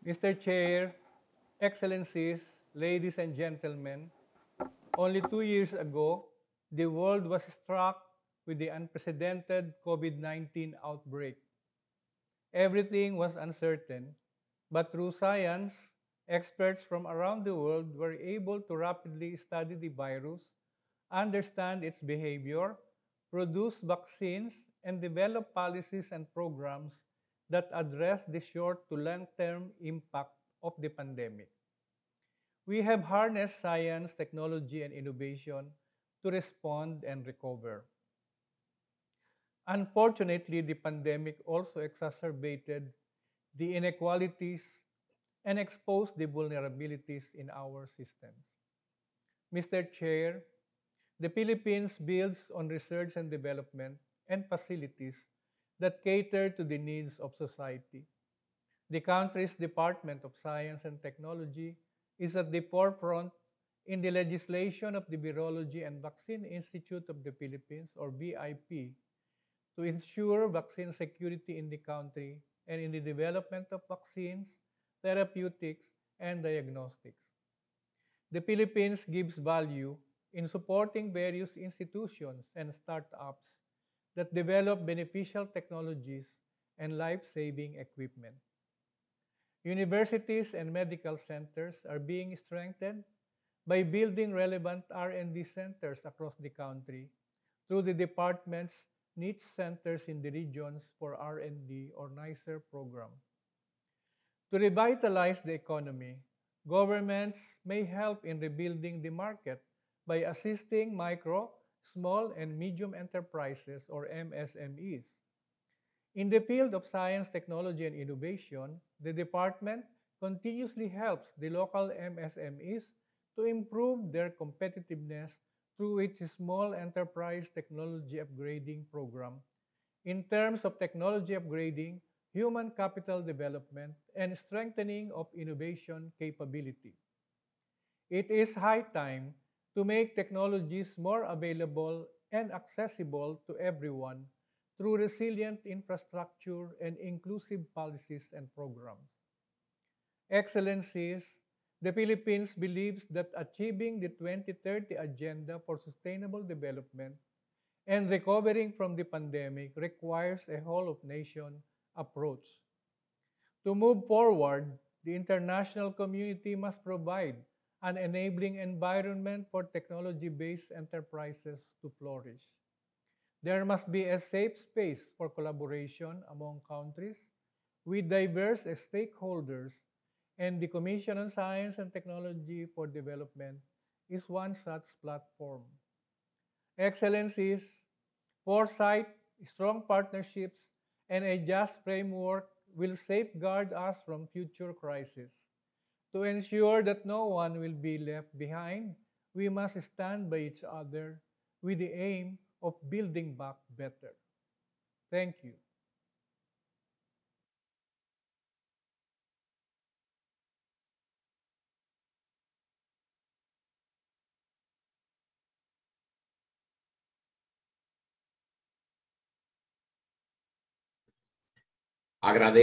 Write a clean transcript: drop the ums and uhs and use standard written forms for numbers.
Mr. Chair, Excellencies, ladies and gentlemen, only 2 years ago, the world was struck with the unprecedented COVID-19 outbreak. Everything was uncertain, but through science, experts from around the world were able to rapidly study the virus, understand its behavior, produce vaccines, and develop policies and programs that address the short to long term impact of the pandemic. We have harnessed science, technology, and innovation to respond and recover. Unfortunately, the pandemic also exacerbated the inequalities and exposed the vulnerabilities in our systems. Mr. Chair, the Philippines builds on research and development and facilities that cater to the needs of society. The country's Department of Science and Technology is at the forefront in the legislation of the Virology and Vaccine Institute of the Philippines, or VIP, to ensure vaccine security in the country and in the development of vaccines, therapeutics, and diagnostics. The Philippines gives value in supporting various institutions and startups that develop beneficial technologies and life-saving equipment. Universities and medical centers are being strengthened by building relevant R&D centers across the country through the department's niche centers in the regions for R&D or NICER program. To revitalize the economy, governments may help in rebuilding the market by assisting micro, small, and medium enterprises or MSMEs. In the field of science, technology, and innovation, the department continuously helps the local MSMEs to improve their competitiveness through its Small Enterprise Technology Upgrading Program in terms of technology upgrading, human capital development, and strengthening of innovation capability. It is high time to make technologies more available and accessible to everyone through resilient infrastructure and inclusive policies and programs. Excellencies, the Philippines believes that achieving the 2030 Agenda for Sustainable Development and recovering from the pandemic requires a whole of nation approach. To move forward, the international community must provide an enabling environment for technology based enterprises to flourish. There must be a safe space for collaboration among countries with diverse stakeholders, and the Commission on Science and Technology for Development is one such platform. Excellencies, foresight, strong partnerships, and a just framework will safeguard us from future crises. To ensure that no one will be left behind, we must stand by each other with the aim of building back better. Thank you. Agradezco